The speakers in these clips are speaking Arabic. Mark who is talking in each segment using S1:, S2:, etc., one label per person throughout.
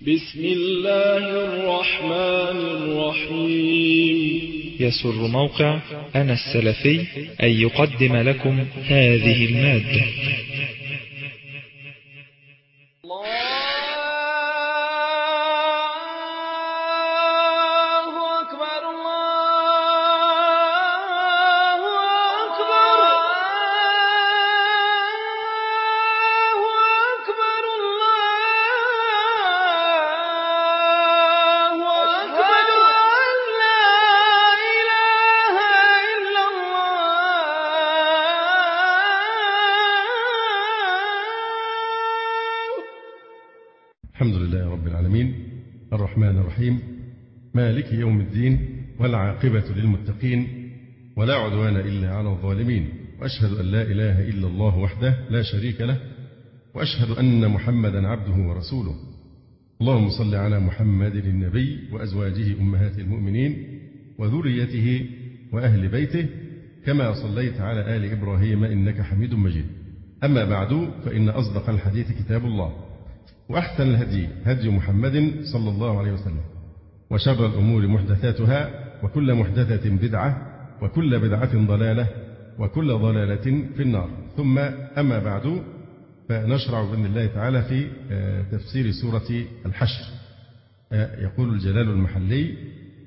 S1: بسم الله الرحمن الرحيم.
S2: يسر موقع أنا السلفي أن يقدم لكم هذه المادة.
S3: الحمد لله رب العالمين الرحمن الرحيم مالك يوم الدين والعاقبة للمتقين ولا عدوان إلا على الظالمين، وأشهد أن لا إله إلا الله وحده لا شريك له، وأشهد أن محمدا عبده ورسوله. اللهم صل على محمد النبي وأزواجه أمهات المؤمنين وذريته وأهل بيته كما صليت على آل إبراهيم إنك حميد مجيد. أما بعد، فإن أصدق الحديث كتاب الله، وأحسن الهدي هدي محمد صلى الله عليه وسلم، وشر الأمور محدثاتها، وكل محدثة بدعة، وكل بدعة ضلالة، وكل ضلالة في النار. ثم أما بعد، فنشرع بإذن الله تعالى في تفسير سورة الحشر. يقول الجلال المحلي: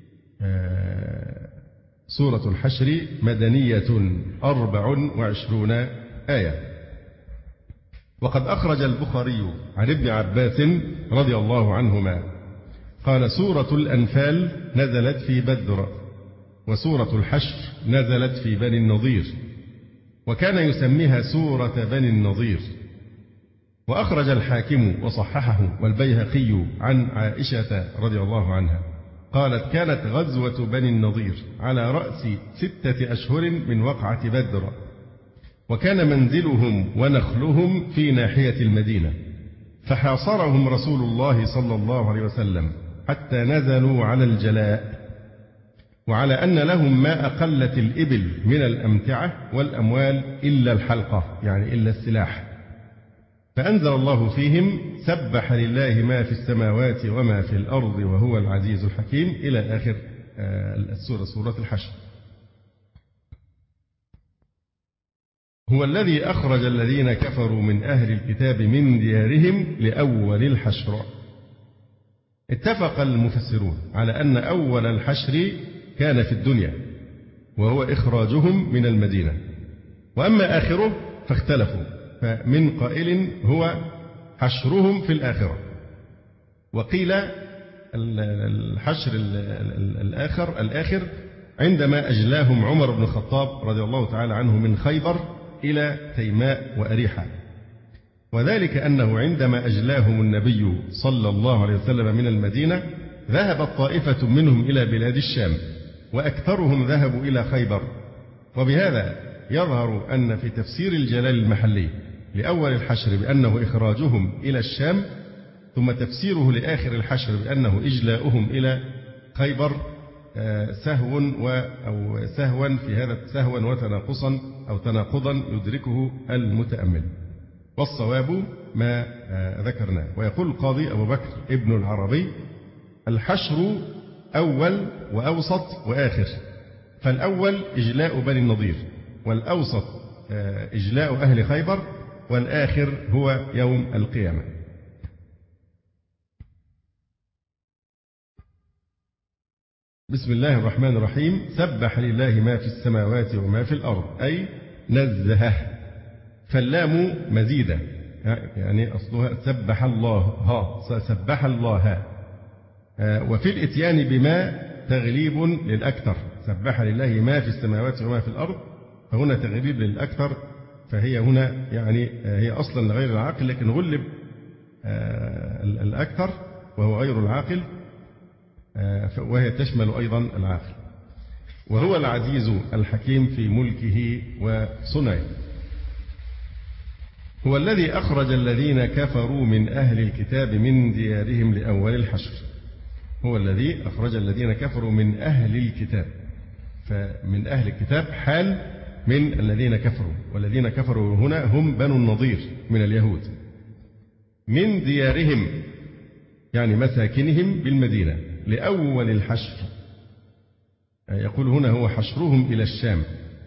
S3: سورة الحشر مدنية 24 آية. وقد أخرج البخاري عن ابن عباس رضي الله عنهما قال: سورة الأنفال نزلت في بدر، وسورة الحشر نزلت في بني النضير، وكان يسميها سورة بني النضير. وأخرج الحاكم وصححه والبيهقي عن عائشة رضي الله عنها قالت: كانت غزوة بني النضير على رأس 6 أشهر من وقعة بدر، وكان منزلهم ونخلهم في ناحية المدينة، فحاصرهم رسول الله صلى الله عليه وسلم حتى نزلوا على الجلاء، وعلى أن لهم ما أقلت الإبل من الأمتعة والأموال إلا الحلقة، يعني إلا السلاح. فأنزل الله فيهم: سبح لله ما في السماوات وما في الأرض وهو العزيز الحكيم، إلى آخر السورة، سورة الحشر. هو الذي أخرج الذين كفروا من أهل الكتاب من ديارهم لأول الحشر. اتفق المفسرون على أن أول الحشر كان في الدنيا، وهو إخراجهم من المدينة، وأما آخره فاختلفوا، فمن قائل هو حشرهم في الآخرة، وقيل الحشر الآخر عندما أجلاهم عمر بن الخطاب رضي الله تعالى عنه من خيبر إلى تيماء وأريحة، وذلك أنه عندما أجلاهم النبي صلى الله عليه وسلم من المدينة ذهبت طائفة منهم إلى بلاد الشام، وأكثرهم ذهبوا إلى خيبر. وبهذا يظهر أن في تفسير الجلال المحلي لأول الحشر بأنه إخراجهم إلى الشام، ثم تفسيره لآخر الحشر بأنه إجلاؤهم إلى خيبر سهو أو سهوا في هذا، سهوا وتناقصا أو تناقضا يدركه المتأمل، والصواب ما ذكرناه. ويقول القاضي أبو بكر ابن العربي: الحشر أول وأوسط وآخر، فالأول إجلاء بني النضير، والأوسط إجلاء أهل خيبر، والآخر هو يوم القيامة. بسم الله الرحمن الرحيم. سبح لله ما في السماوات وما في الأرض، أي نزهه، فاللام مزيدة، يعني أصلها سبح الله، سبح الله. وفي الإتيان بما تغليب للأكثر، سبح لله ما في السماوات وما في الأرض، فهنا تغليب للأكثر، فهي هنا يعني هي أصلا لغير العاقل، لكن غلب الأكثر وهو غير العاقل، وهي تشمل أيضا العاقل. وهو العزيز الحكيم في ملكه وصنعه. هو الذي أخرج الذين كفروا من أهل الكتاب من ديارهم لأول الحشر. هو الذي أخرج الذين كفروا من أهل الكتاب، فمن أهل الكتاب حال من الذين كفروا، والذين كفروا هنا هم بنو النضير من اليهود. من ديارهم يعني مساكنهم بالمدينة لأول الحشر. يقول هنا هو حشرهم إلى الشام،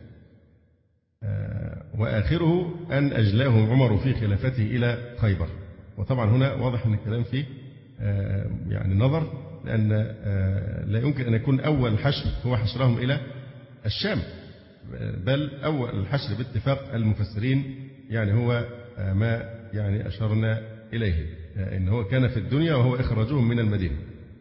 S3: وآخره أن أجلاهم عمر في خلافته إلى خيبر. وطبعا هنا واضح أن الكلام فيه يعني نظر، لأن لا يمكن أن يكون أول حشر هو حشرهم إلى الشام، بل أول الحشر باتفاق المفسرين يعني هو ما يعني أشرنا إليه، إن هو كان في الدنيا وهو إخراجهم من المدينة.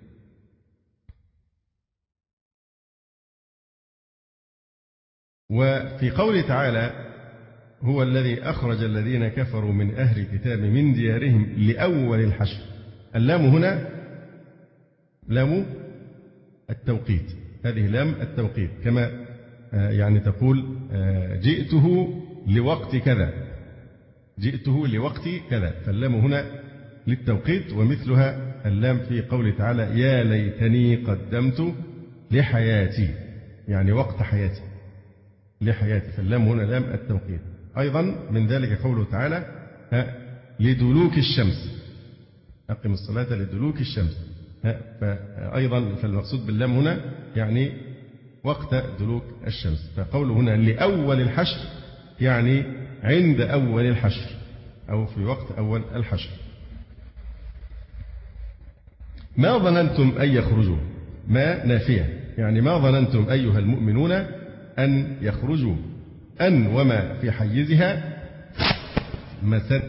S3: وفي قوله تعالى هو الذي أخرج الذين كفروا من أهل الكتاب من ديارهم لأول الحشر، اللام هنا لام التوقيت، هذه لام التوقيت، كما يعني تقول جئته لوقت كذا، جئته لوقت كذا، فاللام هنا للتوقيت، ومثلها اللام في قوله تعالى يا ليتني قدمت لحياتي، يعني وقت حياتي لحياتي، فاللام هنا لام التوقيت. أيضا من ذلك قوله تعالى لدلوك الشمس، أقم الصلاة لدلوك الشمس، فأيضا فالمقصود باللام هنا يعني وقت دلوك الشمس. فقوله هنا لأول الحشر يعني عند أول الحشر أو في وقت أول الحشر. ما ظننتم أن يخرجوا، ما نافية، يعني ما ظننتم أيها المؤمنون أن يخرجوا، أن وما في حيزها مسد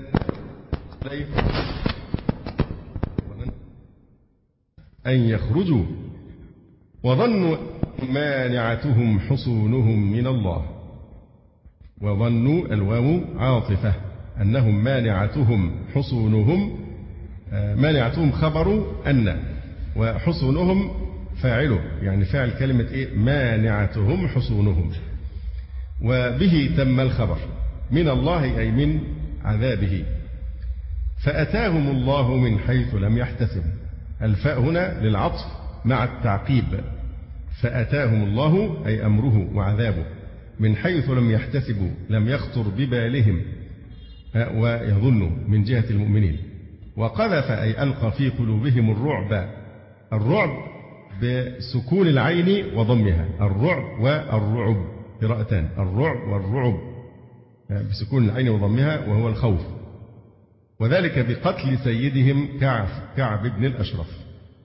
S3: أن يخرجوا وظنوا مانعتهم حصونهم من الله، وظنوا الواو عاطفة أنهم مانعتهم حصونهم، مانعتهم خبر أن، وحصونهم فاعله يعني فاعل كلمة إيه مانعتهم حصونهم، وبه تم الخبر من الله أي من عذابه. فأتاهم الله من حيث لم يحتسبوا، الفاء هنا للعطف مع التعقيب، فأتاهم الله أي أمره وعذابه من حيث لم يحتسبوا، لم يخطر ببالهم ويظنوا من جهة المؤمنين. وقذف أي ألقى في قلوبهم الرعب، الرعب بسكون العين وضمها، الرعب والرعب قراءتان، الرعب والرعب بسكون العين وضمها وهو الخوف، وذلك بقتل سيدهم كعب بن الأشرف.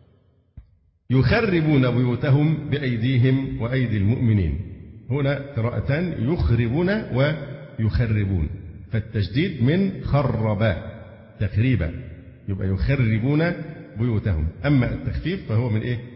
S3: يخربون بيوتهم بأيديهم وأيدي المؤمنين، هنا قراءتان يخربون ويخربون، فالتشديد من خرب تخريبا، يبقى يخربون بيوتهم، أما التخفيف فهو من إيه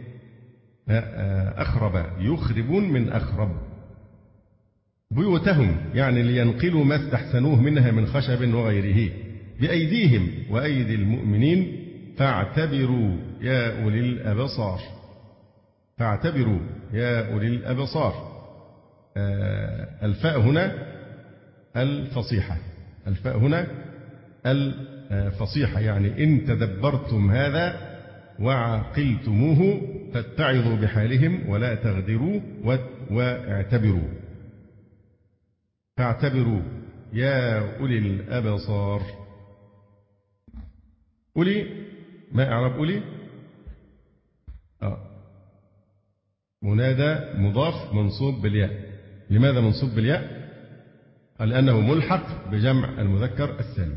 S3: أخرب، يخربون من أخرب. بيوتهم يعني لينقلوا ما استحسنوه منها من خشب وغيره بأيديهم وأيدي المؤمنين، فاعتبروا يا أولي الأبصار، فاعتبروا يا أولي الأبصار. الفاء هنا الفصيحة، الفاء هنا الفصيحة، يعني إن تدبرتم هذا وعقلتموه فاتعظوا بحالهم ولا تغدروا واعتبروا، فاعتبروا يا أولي الأبصار. أولي ما أعرب أولي منادى مضاف منصوب بالياء. لماذا منصوب بالياء؟ لأنه ملحق بجمع المذكر السالم.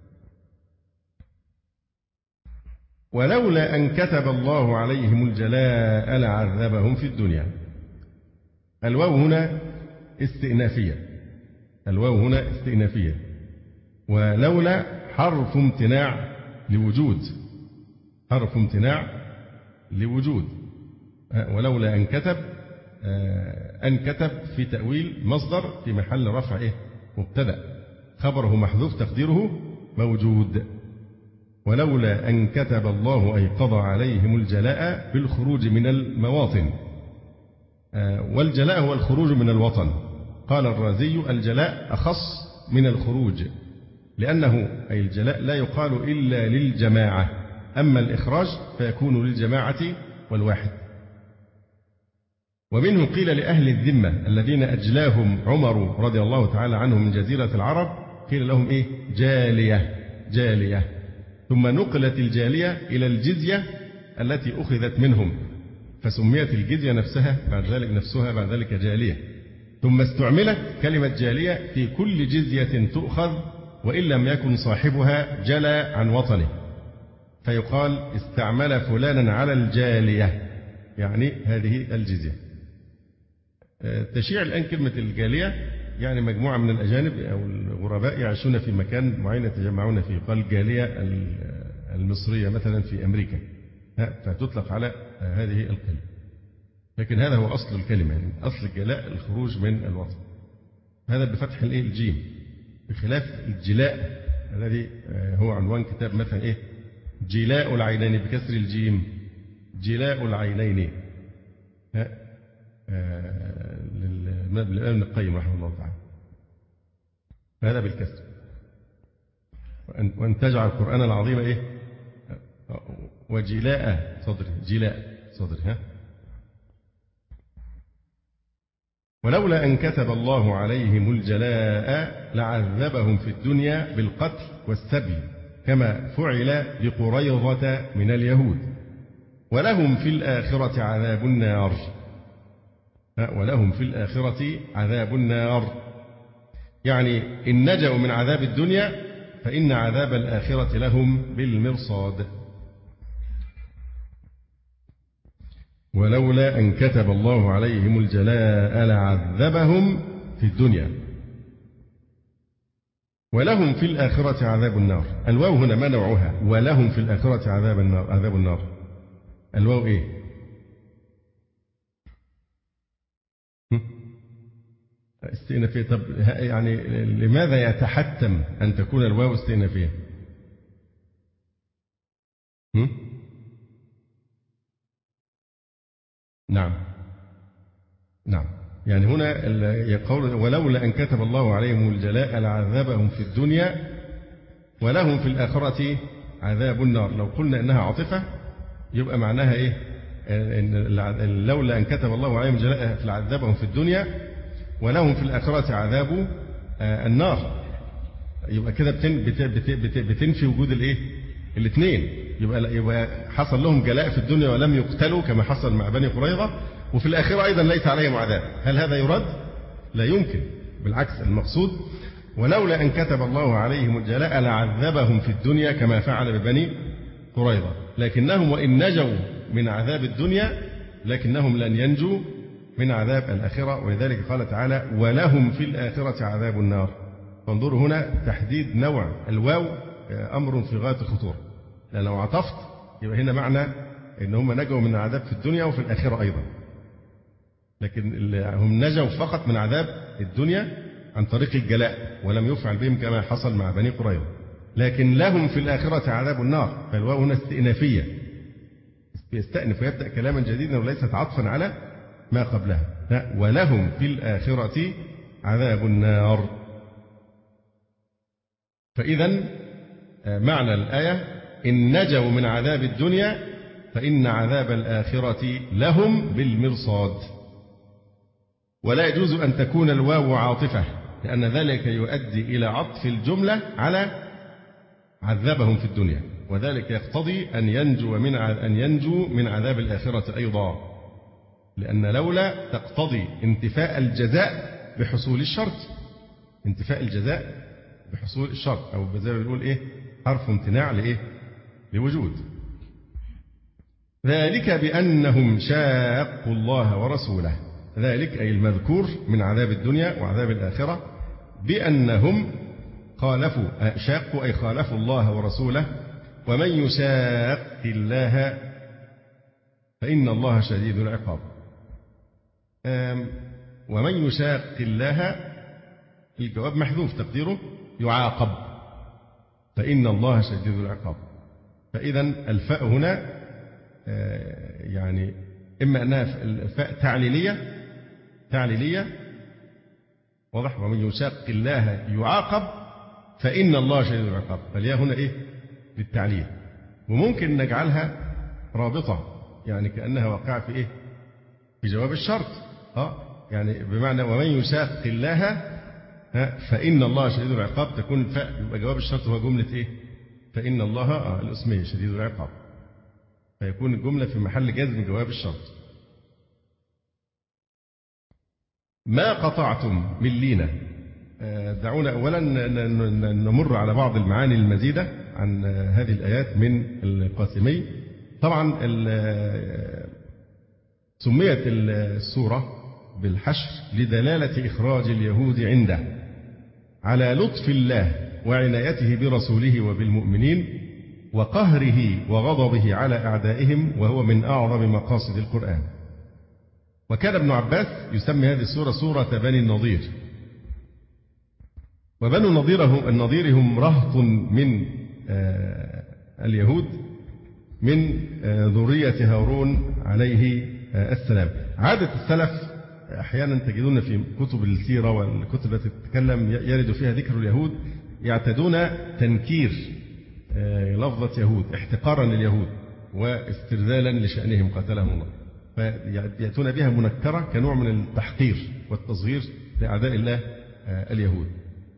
S3: ولولا أن كتب الله عليهم الجلاء لعذبهم في الدنيا. الواو هنا استئنافية، الواو هنا استئنافية، ولولا حرف امتناع لوجود، حرف امتناع لوجود. ولولا أن كتب، أن كتب في تأويل مصدر في محل رفع إيه مبتدأ، خبره محذوف تقديره موجود. ولولا أن كتب الله أي قضى عليهم الجلاء بالخروج من المواطن، والجلاء هو الخروج من الوطن. قال الرازي الجلاء أخص من الخروج، لأنه أي الجلاء لا يقال إلا للجماعة، أما الإخراج فيكون للجماعة والواحد. ومنه قيل لأهل الذمة الذين أجلاهم عمر رضي الله تعالى عنه من جزيرة العرب، قيل لهم إيه جالية، جالية ثم نقلت الجالية إلى الجزية التي أخذت منهم، فسميت الجزية نفسها بعد ذلك جالية. ثم استعملت كلمة جالية في كل جزية تؤخذ وإن لم يكن صاحبها جلى عن وطنه، فيقال استعمل فلانا على الجالية، يعني هذه الجزية. تشيع الآن كلمة الجالية يعني مجموعة من الأجانب أو الغرباء يعيشون في مكان معين يتجمعون فيه، قال الجالية المصرية مثلا في أمريكا، فتطلق على هذه الكلمة، لكن هذا هو أصل الكلمة، يعني أصل الجلاء الخروج من الوطن، هذا بفتح الجيم، بخلاف الجلاء الذي هو عنوان كتاب مثلا جلاء العينين بكسر الجيم، جلاء العينين للإمام القيم رحمه الله تعالى، هذا بالكسر. وأن تجعل القرآن العظيم وجلاء صدري، جلاء صدري ولولا أن كتب الله عليهم الجلاء لعذبهم في الدنيا بالقتل والسبي كما فعل بقريظة من اليهود، ولهم في الآخرة عذاب النار. ولهم في الآخرة عذاب النار، يعني إن نجوا من عذاب الدنيا فإن عذاب الآخرة لهم بالمرصاد. ولولا أن كتب الله عليهم الجلاء لعذبهم في الدنيا ولهم في الآخرة عذاب النار. الواو هنا ما نوعها؟ ولهم في الآخرة عذاب النار. الواو استئنافية. طب يعني لماذا يتحتم أن تكون الواو استئنافية؟ نعم يعني هنا يقول ولولا أن كتب الله عليهم الجلاء لعذبهم في الدنيا ولهم في الآخرة عذاب النار. لو قلنا إنها عاطفة يبقى معناها إن لولا أن كتب الله عليهم الجلاء لعذبهم في الدنيا ولهم في الآخرة عذاب النار، يبقى كده بتنفي وجود الاثنين، يبقى حصل لهم جلاء في الدنيا ولم يقتلوا كما حصل مع بني قريظة، وفي الآخرة أيضا ليس عليهم عذاب. هل هذا يرد؟ لا يمكن، بالعكس المقصود ولولا أن كتب الله عليهم الجلاء لعذبهم في الدنيا كما فعل ببني قريظة، لكنهم وإن نجوا من عذاب الدنيا لكنهم لن ينجوا من عذاب الآخرة، ولذلك قال تعالى ولهم في الآخرة عذاب النار. فانظروا هنا تحديد نوع الواو أمر في غاية الخطورة، لأن لو عطفت يبقى هنا معنى إن هم نجوا من العذاب في الدنيا وفي الآخرة أيضا، لكن هم نجوا فقط من عذاب الدنيا عن طريق الجلاء ولم يفعل بهم كما حصل مع بني قريظة، لكن لهم في الآخرة عذاب النار. فالواو هنا استئنافية، يستأنف ويبدأ كلاما جديدا وليست عطفا على ما قبلها. ولهم في الآخرة عذاب النار. فإذا معنى الآية إن نجوا من عذاب الدنيا فإن عذاب الآخرة لهم بالمرصاد. ولا يجوز أن تكون الواو عاطفة، لأن ذلك يؤدي إلى عطف الجملة على عذبهم في الدنيا، وذلك يقتضي أن ينجو من عذاب الآخرة أيضا، لأن لولا تقتضي انتفاء الجزاء بحصول الشرط، انتفاء الجزاء بحصول الشرط، أو زي ما بنقول حرف امتناع لوجود. ذلك بأنهم شاقوا الله ورسوله، ذلك أي المذكور من عذاب الدنيا وعذاب الآخرة، بأنهم خالفوا، شاقوا أي خالفوا الله ورسوله، ومن يشاق الله فإن الله شديد العقاب. ومن يشاق الله الجواب محذوف تقديره يعاقب، فإن الله شديد العقاب. فإذا الفاء هنا يعني إما أنها الفاء تعليلية واضح، ومن يشاق الله يعاقب فإن الله شديد العقاب، فالياء هنا للتعليل، وممكن نجعلها رابطة يعني كأنها واقعة في جواب الشرط، يعني بمعنى ومن يشاق الله فإن الله شديد العقاب، تكون الفاء يبقى جواب الشرط هو جملة فإن الله الأسمية شديد العقاب، فيكون الجملة في محل جزم جواب الشرط. ما قطعتم من لينة. دعونا أولا نمر على بعض المعاني المزيدة عن هذه الآيات من القاسمي. طبعا سميت السورة بالحشر لدلالة إخراج اليهود عنده على لطف الله وعنايته برسوله وبالمؤمنين وقهره وغضبه على أعدائهم، وهو من أعظم مقاصد القرآن. وكان ابن عباس يسمي هذه السورة سورة بني النضير. وبنو النضير هم رهط من اليهود من ذرية هارون عليه السلام. عادة السلف أحيانا تجدون في كتب السيرة والكتب التي تتكلم يرد فيها ذكر اليهود يعتدون تنكير لفظة يهود احتقارا لليهود واسترذالا لشأنهم قتلهم الله، فيأتون بها منكرة كنوع من التحقير والتصغير لأعداء الله اليهود.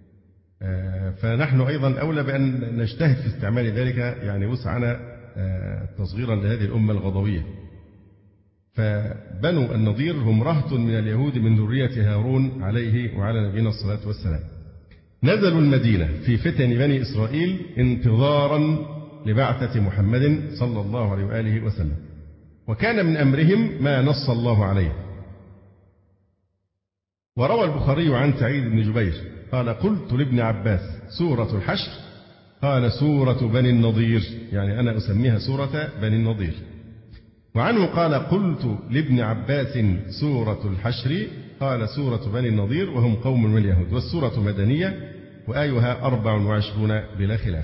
S3: فنحن أيضا أولى بأن نجتهد في استعمال ذلك، يعني وسعنا تصغيرا لهذه الأمة الغضوية. فبنو النضير هم رهط من اليهود من ذرية هارون عليه وعلى نبينا الصلاة والسلام. نزلوا المدينة في فتن بني إسرائيل انتظارا لبعثة محمد صلى الله عليه وآله وسلم، وكان من أمرهم ما نص الله عليه. وروى البخاري عن سعيد بن جبير قال: قلت لابن عباس سورة الحشر؟ قال: سورة بني النضير، يعني أنا أسميها سورة بني النضير. وعنه قال: قلت لابن عباس سورة الحشر؟ قال: سورة بني النضير، وهم قوم من اليهود. والسورة مدنية وآيها 24 بلا خلاف.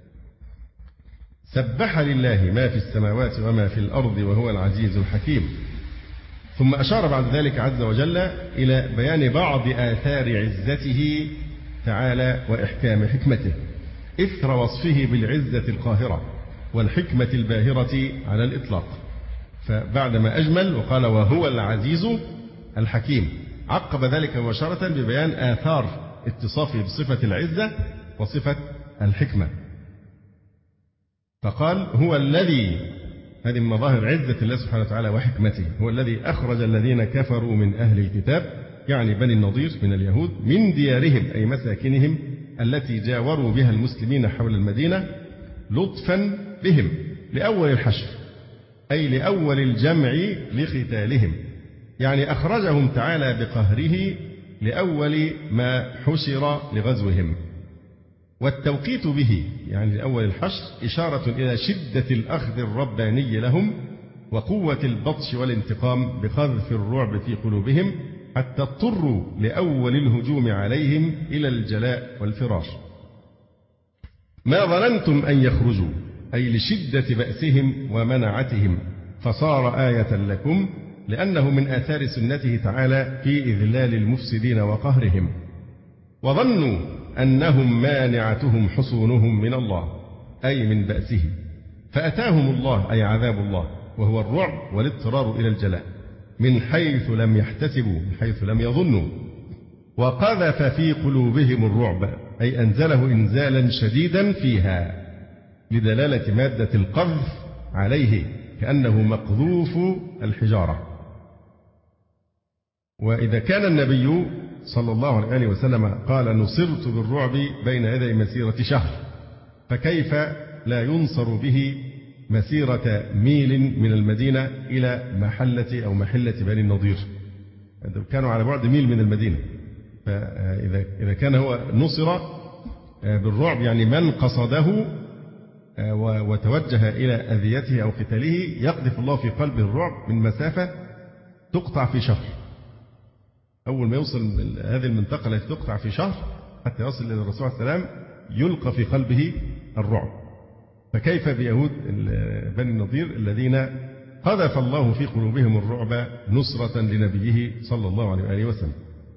S3: سبح لله ما في السماوات وما في الأرض وهو العزيز الحكيم. ثم أشار بعد ذلك عز وجل إلى بيان بعض آثار عزته تعالى وإحكام حكمته إثر وصفه بالعزة القاهرة والحكمة الباهرة على الإطلاق. فبعدما أجمل وقال وهو العزيز الحكيم، عقب ذلك مباشرة ببيان آثار اتصافه بصفة العزة وصفة الحكمة، فقال: هو الذي، هذه من مظاهر عزة الله سبحانه وتعالى وحكمته، هو الذي أخرج الذين كفروا من أهل الكتاب، يعني بني النضير من اليهود، من ديارهم أي مساكنهم التي جاوروا بها المسلمين حول المدينة، لطفا بهم لأول الحشر، أي لأول الجمع لقتالهم، يعني أخرجهم تعالى بقهره لأول ما حشر لغزوهم. والتوقيت به يعني لأول الحشر إشارة إلى شدة الأخذ الرباني لهم وقوة البطش والانتقام بقذف الرعب في قلوبهم حتى اضطروا لأول الهجوم عليهم إلى الجلاء والفرار. ما ظننتم أن يخرجوا، أي لشدة بأسهم ومنعتهم، فصار آية لكم، لأنه من آثار سنته تعالى في إذلال المفسدين وقهرهم. وظنوا أنهم مانعتهم حصونهم من الله، أي من بأسه، فأتاهم الله أي عذاب الله، وهو الرعب والاضطرار إلى الجلاء، من حيث لم يحتسبوا، من حيث لم يظنوا. وقذف في قلوبهم الرعب، أي أنزله إنزالا شديدا فيها، لدلالة مادة القذف عليه كأنه مقذوف الحجارة. وإذا كان النبي صلى الله عليه وسلم قال: نصرت بالرعب بين يدي مسيرة شهر، فكيف لا ينصر به مسيرة ميل من المدينة إلى محلة بني النضير؟ كانوا على بعد ميل من المدينة، فإذا كان هو نصر بالرعب يعني من قصده وتوجه إلى أذيته أو قتاله يقذف الله في قلبه الرعب من مسافة تقطع في شهر. أول ما يوصل هذه المنطقة التي تقطع في شهر حتى يصل إلى الرسول عليه السلام يلقى في قلبه الرعب، فكيف بيهود بني النضير الذين قذف الله في قلوبهم الرعب نصرة لنبيه صلى الله عليه وآله وسلم.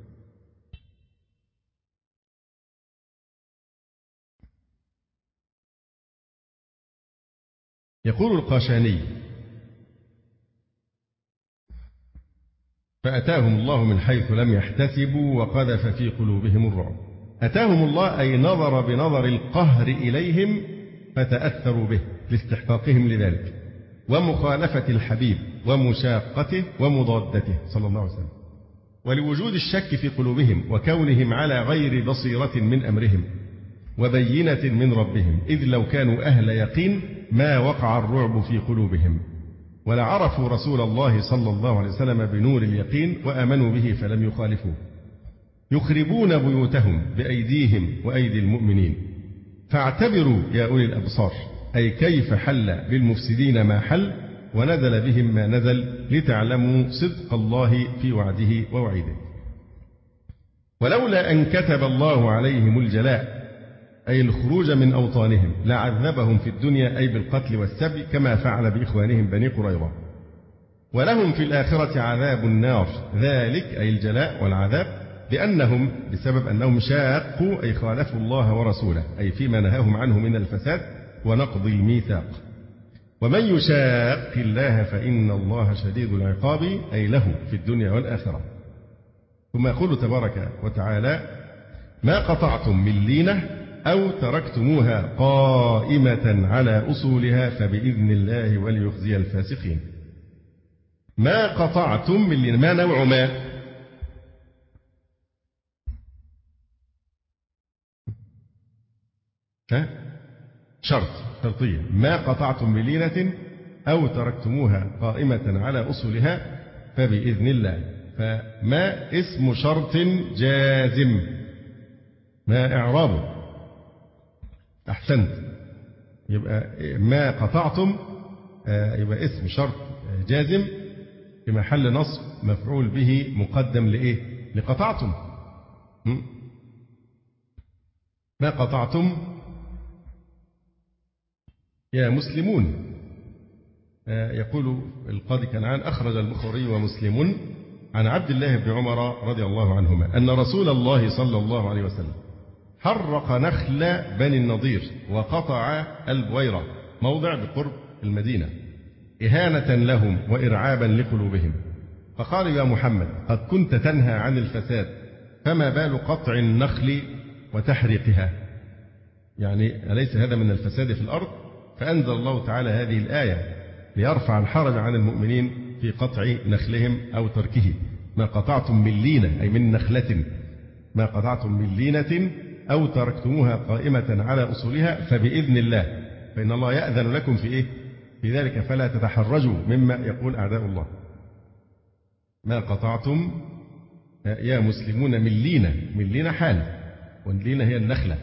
S3: يقول القاشاني: فأتاهم الله من حيث لم يحتسبوا وقذف في قلوبهم الرعب. أتاهم الله أي نظر بنظر القهر إليهم فتأثروا به لاستحقاقهم لذلك، ومخالفة الحبيب ومشاقته ومضادته صلى الله عليه وسلم، ولوجود الشك في قلوبهم وكونهم على غير بصيرة من أمرهم وبينة من ربهم، إذ لو كانوا أهل يقين ما وقع الرعب في قلوبهم، ولعرفوا رسول الله صلى الله عليه وسلم بنور اليقين وآمنوا به فلم يخالفوه. يخربون بيوتهم بأيديهم وأيدي المؤمنين، فاعتبروا يا أولي الأبصار، أي كيف حل بالمفسدين ما حل ونزل بهم ما نزل، لتعلموا صدق الله في وعده ووعيده. ولولا أن كتب الله عليهم الجلاء، أي الخروج من أوطانهم، لعذبهم في الدنيا أي بالقتل والسبي، كما فعل بإخوانهم بني قريظة. ولهم في الآخرة عذاب النار، ذلك أي الجلاء والعذاب بأنهم بسبب أنهم شاقوا أي خالفوا الله ورسوله، أي فيما نهاهم عنه من الفساد ونقض الميثاق. ومن يشاق الله فإن الله شديد العقاب، أي له في الدنيا والآخرة. ثم يقول تبارك وتعالى: ما قطعتم من لينة أو تركتموها قائمة على أصولها فبإذن الله وليخزي الفاسقين. ما قطعتم من لينة، ما نوع ما؟ شرطية. ما قطعتم بلينة أو تركتموها قائمة على أصولها فبإذن الله. فما اسم شرط جازم، ما إعرابه؟ أحسنت، يبقى ما قطعتم يبقى اسم شرط جازم في محل نصب مفعول به مقدم لإيه؟ لقطعتم. ما قطعتم يا مسلمون. يقول القاضي كنعان: أخرج البخاري ومسلم عن عبد الله بن عمر رضي الله عنهما أن رسول الله صلى الله عليه وسلم حرق نخل بني النضير وقطع البويرة، موضع بقرب المدينة، إهانة لهم وإرعابا لقلوبهم، فقال: يا محمد قد كنت تنهى عن الفساد، فما بال قطع النخل وتحريقها؟ يعني أليس هذا من الفساد في الأرض؟ فأنزل الله تعالى هذه الآية ليرفع الحرج عن المؤمنين في قطع نخلهم أو تركه. ما قطعتم من لينة أي من نخلة، ما قطعتم من لينة أو تركتموها قائمة على أصولها فبإذن الله، فإن الله يأذن لكم في إيه؟ في ذلك، فلا تتحرجوا مما يقول أعداء الله. ما قطعتم يا مسلمون من لينة، من لينة حال، واللينة هي النخلة.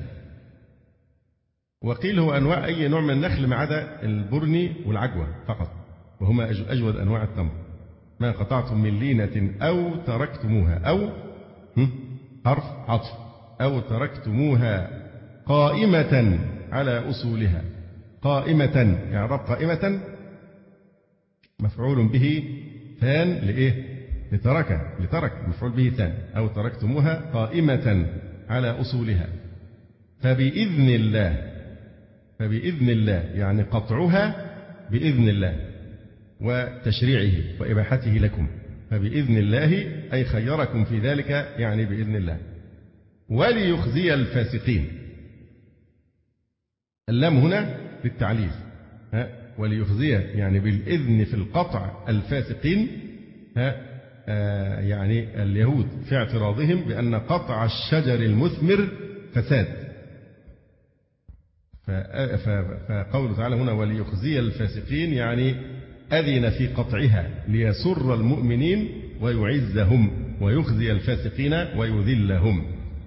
S3: وقيل هو أنواع أي نوع من النخل ما عدا البرني والعجوة فقط، وهما أجود أنواع التمر. ما قطعتم من لينة أو تركتموها، أو حرف عطف، أو تركتموها قائمة على أصولها. قائمة، إعراب قائمة مفعول به ثان لإيه؟ لترك مفعول به ثان، أو تركتموها قائمة على أصولها فبإذن الله. فبإذن الله يعني قطعها بإذن الله وتشريعه وإباحته لكم، فبإذن الله أي خيركم في ذلك، يعني بإذن الله. وليخزي الفاسقين، اللام هنا للتعليل، وليخزي يعني بالإذن في القطع الفاسقين، يعني اليهود في اعتراضهم بأن قطع الشجر المثمر فساد، فقوله تعالى هنا وليخزي الفاسقين يعني أذن في قطعها ليسر المؤمنين ويعزهم، ويخزي الفاسقين ويذلهم.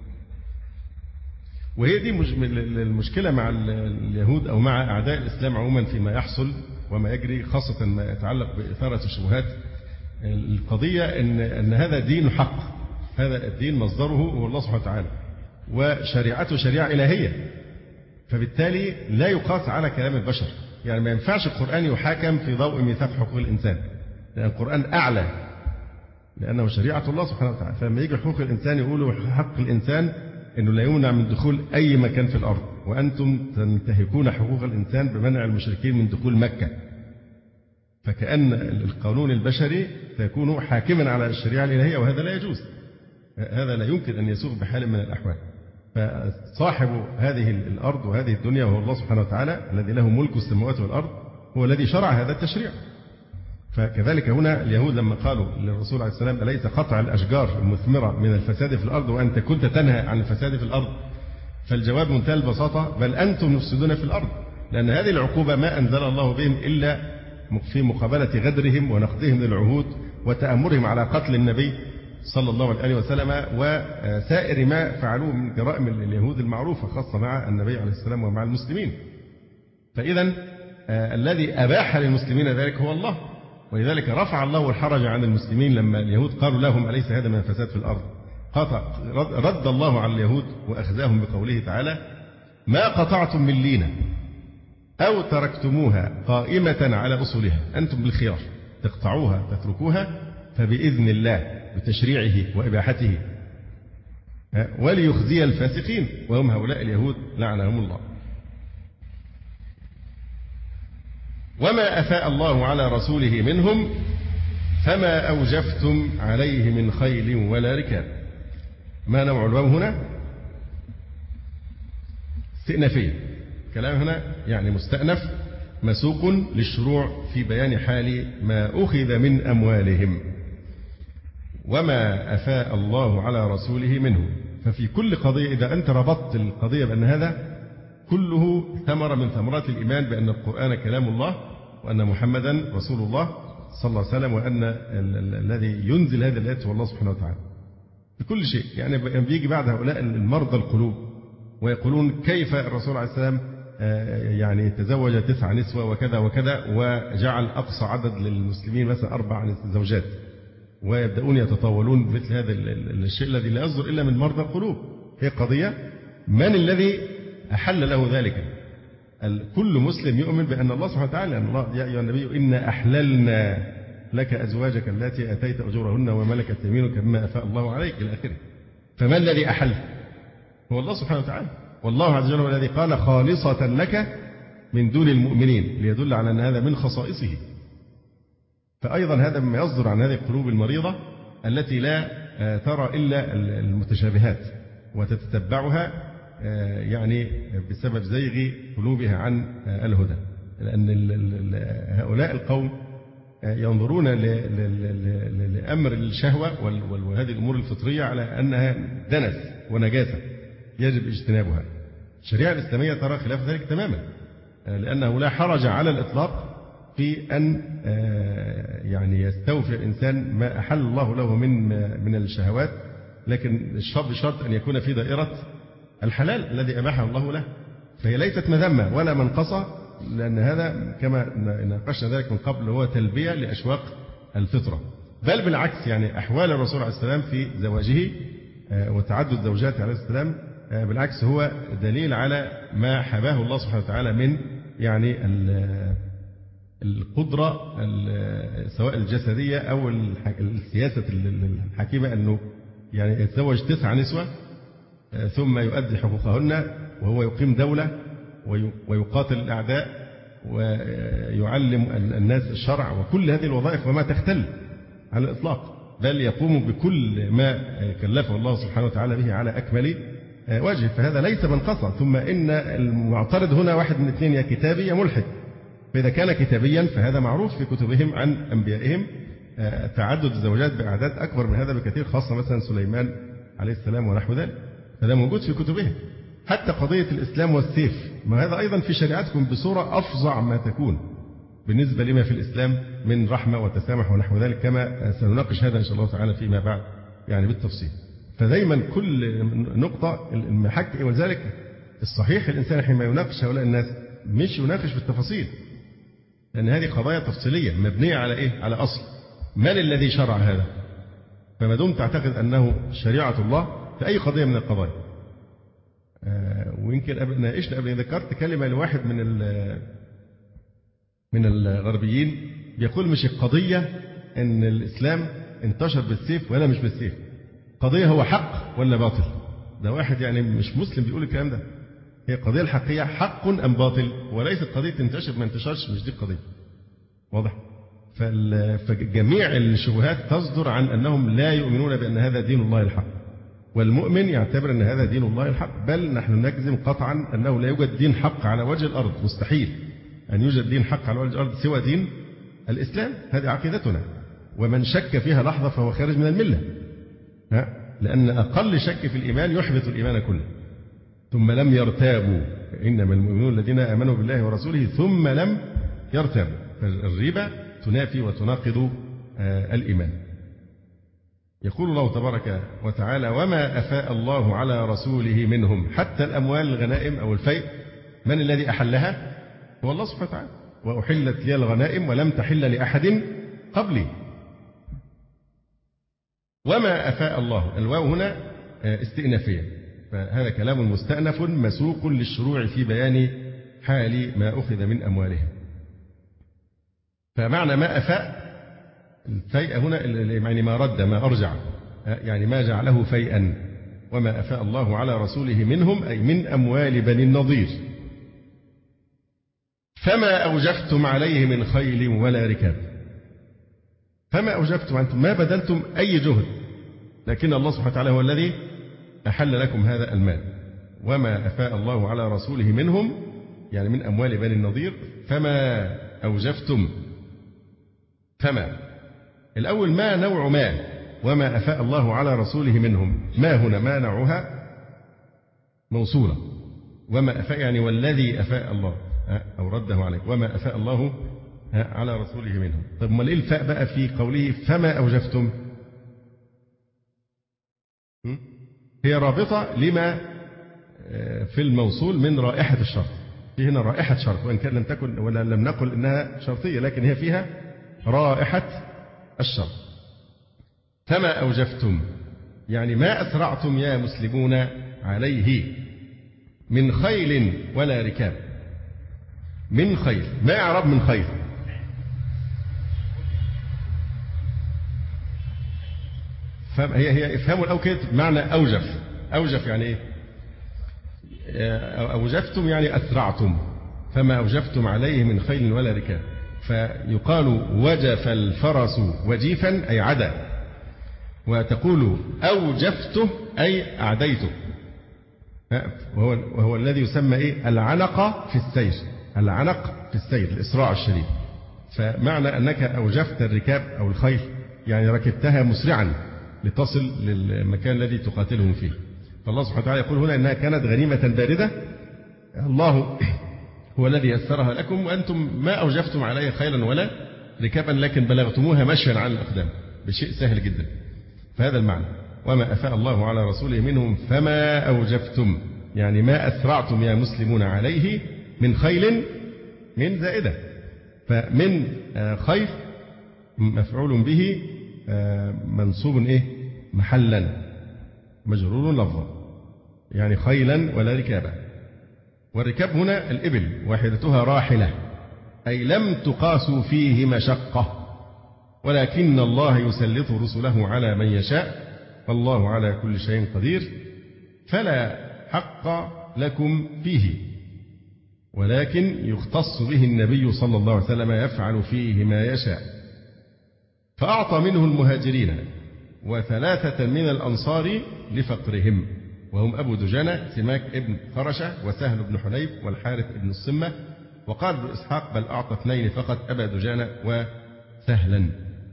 S3: وهي دي المشكلة مع اليهود أو مع أعداء الإسلام عموما فيما يحصل وما يجري، خاصة ما يتعلق بإثارة الشبهات. القضية أن هذا دين حق، هذا الدين مصدره هو الله سبحانه وتعالى، وشريعته شريعة إلهية، فبالتالي لا يقاس على كلام البشر. يعني ما ينفعش القرآن يحاكم في ضوء ميثاق حقوق الإنسان، لأن القرآن أعلى، لأنه شريعة الله سبحانه وتعالى. فلما يجي حقوق الإنسان يقولوا حق الإنسان أنه لا يمنع من دخول أي مكان في الأرض، وأنتم تنتهكون حقوق الإنسان بمنع المشركين من دخول مكة، فكأن القانون البشري سيكون حاكما على الشريعة الإلهية، وهذا لا يجوز، هذا لا يمكن أن يسوغ بحال من الأحوال. فصاحب هذه الأرض وهذه الدنيا وهو الله سبحانه وتعالى الذي له ملك السماوات والأرض هو الذي شرع هذا التشريع. فكذلك هنا اليهود لما قالوا للرسول عليه السلام أليس قطع الأشجار المثمرة من الفساد في الأرض وأنت كنت تنهى عن الفساد في الأرض؟ فالجواب منتهى البساطة بل أنتم مفسدون في الأرض، لأن هذه العقوبة ما أنزل الله بهم إلا في مقابلة غدرهم ونقضهم للعهود وتأمرهم على قتل النبي صلى الله عليه وسلم وسائر ما فعلوه من جرائم اليهود المعروفة خاصة مع النبي عليه السلام ومع المسلمين. فإذا الذي أباح للمسلمين ذلك هو الله، ولذلك رفع الله الحرج عن المسلمين لما اليهود قالوا لهم أليس هذا من الفساد في الأرض؟ رد الله على اليهود وأخذاهم بقوله تعالى ما قطعتم من لينة أو تركتموها قائمة على أصولها أنتم بالخيار تقطعوها تتركوها فبإذن الله بتشريعه وإباحته وليخزي الفاسقين وهم هؤلاء اليهود لعنهم الله. وما أفاء الله على رسوله منهم فما أوجفتم عليه من خيل ولا ركاب. ما نوع الواو هنا؟ استئنافية، كلام هنا يعني مستأنف مسوق للشروع في بيان حال ما أخذ من أموالهم. وما أفاء الله على رسوله منهم، ففي كل قضية إذا أنت ربطت القضية بأن هذا كله ثمرة من ثمرات الإيمان بأن القرآن كلام الله وأن محمدا رسول الله صلى الله عليه وسلم وأن الذي ينزل هذه الآيات هو الله سبحانه وتعالى في كل شيء. يعني بيجي بعد هؤلاء المرضى القلوب ويقولون كيف الرسول عليه السلام يعني تزوج 9 نسوة وكذا وكذا وجعل أقصى عدد للمسلمين مثلا 4 زوجات، ويبدأون يتطاولون مثل هذا الشيء الذي لا يصدر إلا من مرضى القلوب. هي قضية من الذي أحل له ذلك؟ كل مسلم يؤمن بأن الله سبحانه وتعالى أن الله يا أيها النبي إنا أحللنا لك أزواجك التي أتيت أجورهن وملكت يمينك مما أفاء الله عليك إلى آخره. فما الذي أحل؟ هو الله سبحانه وتعالى، والله عز وجل هو الذي قال خالصة لك من دون المؤمنين ليدل على أن هذا من خصائصه. فأيضا هذا مما يصدر عن هذه القلوب المريضة التي لا ترى إلا المتشابهات وتتتبعها يعني بسبب زيغ قلوبها عن الهدى، لأن هؤلاء القوم ينظرون لأمر الشهوة وهذه الأمور الفطرية على أنها دنس ونجاسة يجب اجتنابها. الشريعة الإسلامية ترى خلاف ذلك تماما، لأنه لا حرج على الإطلاق في أن يعني يستوفي الإنسان ما أحل الله له من الشهوات، لكن الشرط بشرط أن يكون في دائرة الحلال الذي أباحه الله له. فهي ليست مذمة ولا منقصة، لأن هذا كما ناقشنا ذلك من قبل هو تلبية لأشواق الفطرة، بل بالعكس يعني أحوال الرسول عليه السلام في زواجه وتعدد زوجاته عليه السلام بالعكس هو دليل على ما حباه الله سبحانه وتعالى من يعني القدرة سواء الجسدية أو السياسة الحكيمة، أنه يعني يتزوج 9 نسوة ثم يؤدي حقوقهن وهو يقيم دولة ويقاتل الأعداء ويعلم الناس الشرع وكل هذه الوظائف وما تختل على الإطلاق، بل يقوم بكل ما كلفه الله سبحانه وتعالى به على أكمل وجه. فهذا ليس منقصا. ثم إن المعترض هنا واحد من اثنين، يا كتابي يا ملحد. فإذا كان كتابيا فهذا معروف في كتبهم عن أنبيائهم تعدد الزوجات بأعداد أكبر من هذا بكثير، خاصة مثلا سليمان عليه السلام ونحو ذلك، هذا موجود في كتبهم. حتى قضية الإسلام والسيف ما هذا أيضا في شريعتكم بصورة أفظع ما تكون بالنسبة لما في الإسلام من رحمة وتسامح ونحو ذلك، كما سنناقش هذا إن شاء الله تعالى فيما بعد يعني بالتفصيل. فدايما كل نقطة المحك، ولذلك الصحيح الإنسان حينما يناقش هؤلاء الناس مش يناقش في التفاصيل، لأن هذه قضايا تفصيلية مبنية على إيه؟ على أصل من الذي شرع هذا. فما دمت تعتقد أنه شريعة الله في أي قضية من القضايا. ويمكن ناقشنا قبل ذكرت كلمة لواحد من الغربيين بيقول مش القضية أن الإسلام انتشر بالسيف ولا مش بالسيف، قضية هو حق ولا باطل. ده واحد يعني مش مسلم بيقول الكلام ده. هي قضية الحقيقة حق أم باطل، وليست قضية تنتشر ما انتشرش، مش دي القضية. واضح؟ فجميع الشبهات تصدر عن أنهم لا يؤمنون بأن هذا دين الله الحق، والمؤمن يعتبر أن هذا دين الله الحق، بل نحن نجزم قطعا أنه لا يوجد دين حق على وجه الأرض، مستحيل أن يوجد دين حق على وجه الأرض سوى دين الإسلام. هذه عقيدتنا، ومن شك فيها لحظة فهو خارج من الملة، لأن أقل شك في الإيمان يحبط الإيمان كله. ثم لم يرتابوا، إنما المؤمنون الذين آمنوا بالله ورسوله ثم لم يرتابوا. فالريبة تنافي وتناقض الإيمان. يقول الله تبارك وتعالى: وما أفاء الله على رسوله منهم، حتى الأموال الغنائم أو الفيء من الذي أحلها؟ هو الله سبحانه وتعالى. وأحلت لي الغنائم ولم تحل لأحد قبلي. وما أفاء الله، الواو هنا استئنافية، فهذا كلام مستأنف مسوق للشروع في بيان حال ما أخذ من أموالهم. فمعنى ما أفاء، الفيء هنا يعني ما رد، ما أرجع، يعني ما جعله فيئا. وما أفاء الله على رسوله منهم أي من أموال بني النضير. فما أوجفتم عليه من خيل ولا ركاب. فما أوجفتم، أنتم ما بذلتم أي جهد، لكن الله سبحانه وتعالى هو الذي أحل لكم هذا المال. وما أفاء الله على رسوله منهم يعني من أموال بني النضير. فما أوجفتم، فما الأول ما نوع ما، وما أفاء الله على رسوله منهم، ما هنا ما نوعها موصولة. وما أفاء يعني والذي أفاء الله أو رده عليك، وما أفاء الله على رسوله منهم. طب ما ليه الفاء بقى في قوله فما أوجفتم؟ هي رابطة لما في الموصول من رائحة الشرط. في هنا رائحة شرط، وإن كان لم تكن ولا لم نقل إنها شرطية، لكن هي فيها رائحة الشرط. فما أوجفتم يعني ما أسرعتم يا مسلمون عليه من خيل ولا ركاب. من خيل، ما إعراب من خيل؟ هي افهموا الأول كده معنى أوجف. أوجف يعني إيه؟ أوجفتم يعني أسرعتم. فما أوجفتم عليه من خيل ولا ركاب. فيقال وجف الفرس وجيفا أي عدا، وتقول أوجفته أي أعديته، وهو الذي يسمى إيه؟ العنق في السير. العنق في السير الإسراع الشديد. فمعنى أنك أوجفت الركاب أو الخيل يعني ركبتها مسرعا لتصل للمكان الذي تقاتلهم فيه. فالله سبحانه وتعالى يقول هنا أنها كانت غنيمة باردة، الله هو الذي يسرها لكم، وأنتم ما أوجفتم عليه خيلا ولا ركابا، لكن بلغتموها مشيا على الأقدام بشيء سهل جدا. فهذا المعنى. وما أفاء الله على رسوله منهم فما أوجفتم يعني ما أسرعتم يا مسلمون عليه من خيل، من زائدة. فمن خيل مفعول به منصوب إيه؟ محلا، مجرور لفظا، يعني خيلا ولا ركابا. والركاب هنا الإبل، واحدتها راحلة، أي لم تقاسوا فيه مشقة، ولكن الله يسلط رسله على من يشاء، والله على كل شيء قدير. فلا حق لكم فيه، ولكن يختص به النبي صلى الله عليه وسلم يفعل فيه ما يشاء. فأعطى منه المهاجرين وثلاثة من الأنصار لفقرهم، وهم أبو دجانة سماك ابن خرشة وسهل بن حنيف والحارث ابن الصمة. وقال ابن إسحاق بل أعطى اثنين فقط، أبا دجانة وسهلا.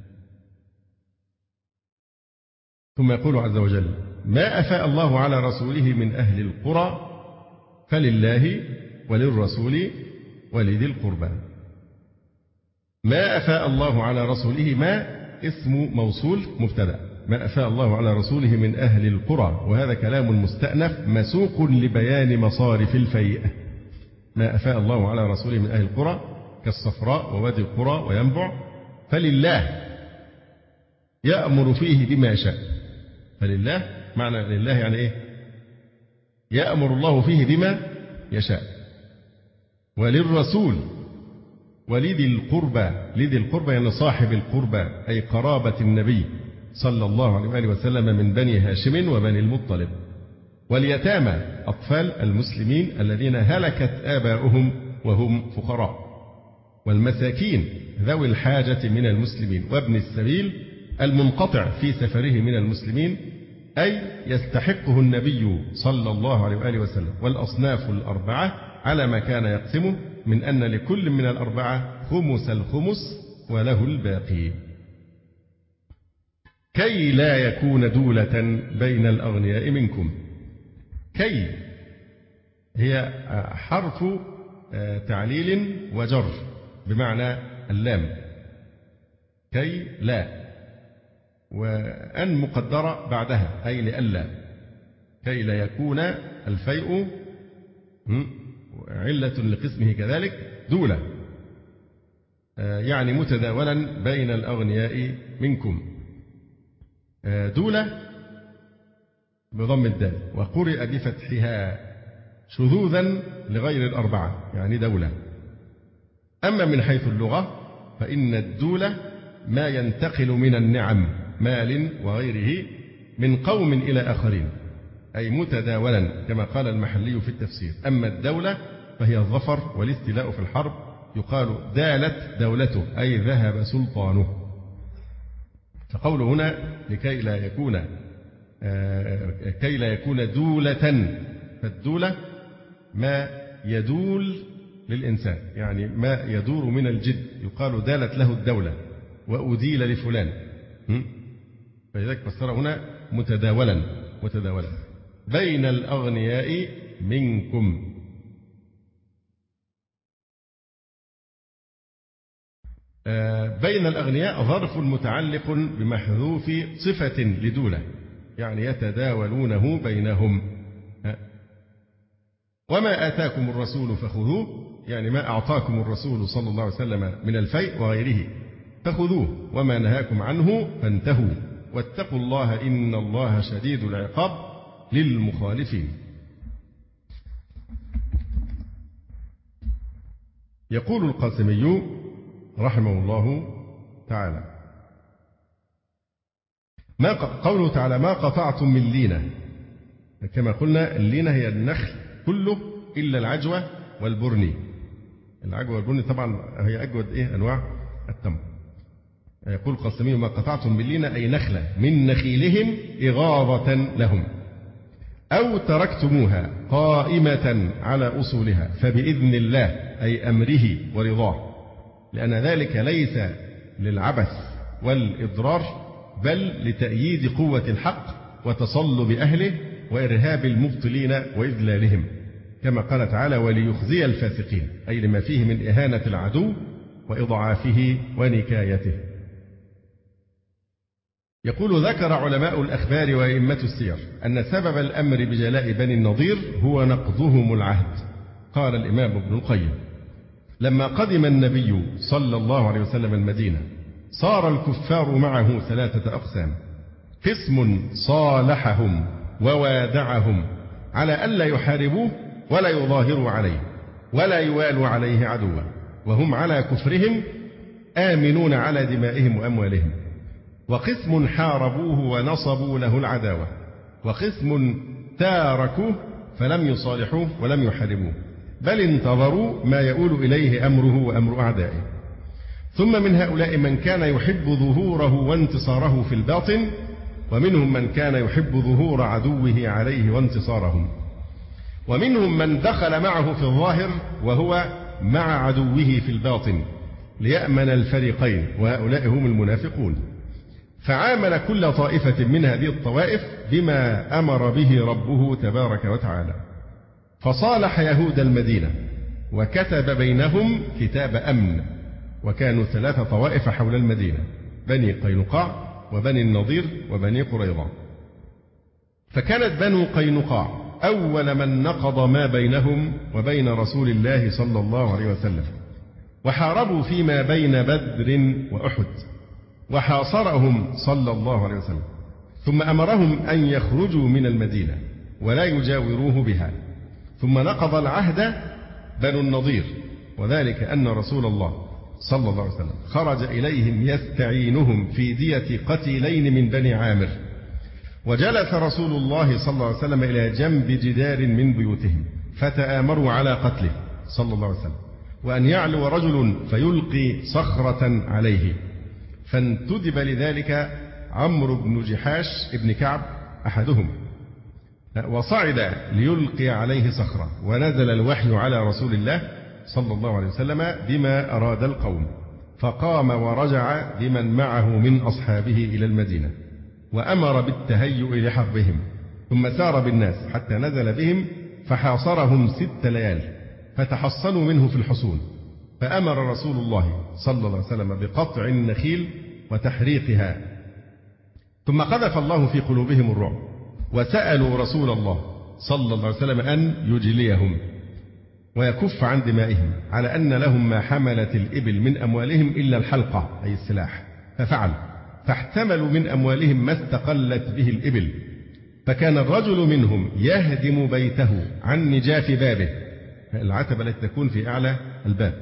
S3: ثم يقول عز وجل ما أفاء الله على رسوله من أهل القرى فلله وللرسول ولذي القربى. ما أفاء الله على رسوله، ما اسم موصول مبتدأ، ما أفاء الله على رسوله من أهل القرى، وهذا كلام مستأنف مسوق لبيان مصارف الفيء. ما أفاء الله على رسوله من أهل القرى كالصفراء ووادي القرى وينبع. فلله يأمر فيه بما شاء. فلله معنى لله يعني إيه؟ يأمر الله فيه بما يشاء. وللرسول ولذي القربى، لذي القربى يعني صاحب القربى، أي قرابة النبي صلى الله عليه وآله وسلم من بني هاشم وبني المطلب. واليتامى أطفال المسلمين الذين هلكت آباؤهم وهم فقراء. والمساكين ذوي الحاجة من المسلمين. وابن السبيل المنقطع في سفره من المسلمين. أي يستحقه النبي صلى الله عليه وآله وسلم والأصناف الأربعة على ما كان يقسمه من أن لكل من الأربعة خمس الخمس وله الباقي، كي لا يكون دولة بين الأغنياء منكم. كي هي حرف تعليل وجر بمعنى اللام، كي لا، وأن مقدرة بعدها أي لئلا، كي لا يكون الفيء علة لقسمه كذلك دولة، يعني متداولا بين الأغنياء منكم. دولة بضم الدال وقرئ بفتحها شذوذا لغير الأربعة، يعني دولة. أما من حيث اللغة فإن الدولة ما ينتقل من النعم مال وغيره من قوم إلى آخرين، أي متداولا كما قال المحلي في التفسير. أما الدولة فهي الظفر والاستيلاء في الحرب، يقال دالت دولته أي ذهب سلطانه. فقوله هنا لكي لا يكون دولة، فالدولة ما يدول للإنسان، يعني ما يدور من الجد، يقال دالت له الدولة وأديل لفلان، فلذلك فسر هنا متداولا بين الأغنياء منكم. بين الأغنياء ظرف متعلق بمحذوف صفة لدولة، يعني يتداولونه بينهم. وما آتاكم الرسول فخذوه، يعني ما أعطاكم الرسول صلى الله عليه وسلم من الفيء وغيره فخذوه، وما نهاكم عنه فانتهوا، واتقوا الله إن الله شديد العقاب للمخالفين. يقول القاسمي رحمه الله تعالى: قوله تعالى ما قطعتم من لينة، كما قلنا اللينة هي النخل كله إلا العجوة والبرني. العجوة والبرني طبعا هي أجود أنواع التمر. يقول القاسمي ما قطعتم من لينة أي نخلة من نخيلهم إغاظة لهم، أو تركتموها قائمة على أصولها فبإذن الله أي أمره ورضاه، لأن ذلك ليس للعبث والإضرار بل لتأييد قوة الحق وتصلب أهله وإرهاب المبطلين وإذلالهم، كما قال تعالى وليخزي الفاسقين، أي لما فيه من إهانة العدو وإضعافه ونكايته. يقول ذكر علماء الأخبار وأئمة السير أن سبب الأمر بجلاء بني النضير هو نقضهم العهد. قال الإمام ابن القيم لما قدم النبي صلى الله عليه وسلم المدينة صار الكفار معه ثلاثة أقسام: قسم صالحهم ووادعهم على ألا يحاربوه ولا يظاهروا عليه ولا يوالوا عليه عدوا، وهم على كفرهم آمنون على دمائهم وأموالهم. وقسم حاربوه ونصبوا له العداوة، وقسم تاركوه فلم يصالحوه ولم يحاربوه بل انتظروا ما يؤول إليه أمره وأمر أعدائه. ثم من هؤلاء من كان يحب ظهوره وانتصاره في الباطن، ومنهم من كان يحب ظهور عدوه عليه وانتصارهم، ومنهم من دخل معه في الظاهر وهو مع عدوه في الباطن ليأمن الفريقين، وهؤلاء هم المنافقون. فعامل كل طائفة من هذه الطوائف بما أمر به ربه تبارك وتعالى، فصالح يهود المدينة وكتب بينهم كتاب أمن. وكانوا ثلاث طوائف حول المدينة: بني قينقاع وبني النضير وبني قريظة. فكانت بنو قينقاع أول من نقض ما بينهم وبين رسول الله صلى الله عليه وسلم، وحاربوا فيما بين بدر وأحد، وحاصرهم صلى الله عليه وسلم، ثم أمرهم أن يخرجوا من المدينة ولا يجاوروه بها. ثم نقض العهد بنو النضير، وذلك أن رسول الله صلى الله عليه وسلم خرج إليهم يستعينهم في دية قتيلين من بني عامر، وجلس رسول الله صلى الله عليه وسلم إلى جنب جدار من بيوتهم، فتآمروا على قتله صلى الله عليه وسلم، وأن يعلو رجل فيلقي صخرة عليه، فانتدب لذلك عمرو بن جحاش ابن كعب أحدهم. وصعد ليلقي عليه صخرة، ونزل الوحي على رسول الله صلى الله عليه وسلم بما أراد القوم، فقام ورجع بمن معه من أصحابه إلى المدينة، وأمر بالتهيؤ لحربهم، ثم سار بالناس حتى نزل بهم فحاصرهم 6 ليال، فتحصنوا منه في الحصون، فأمر رسول الله صلى الله عليه وسلم بقطع النخيل وتحريقها، ثم قذف الله في قلوبهم الرعب، وسألوا رسول الله صلى الله عليه وسلم أن يجليهم ويكف عن دمائهم، على أن لهم ما حملت الإبل من أموالهم إلا الحلقة أي السلاح، ففعل، فاحتملوا من أموالهم ما استقلت به الإبل، فكان الرجل منهم يهدم بيته عن نجاف بابه، العتبة التي تكون في أعلى الباب،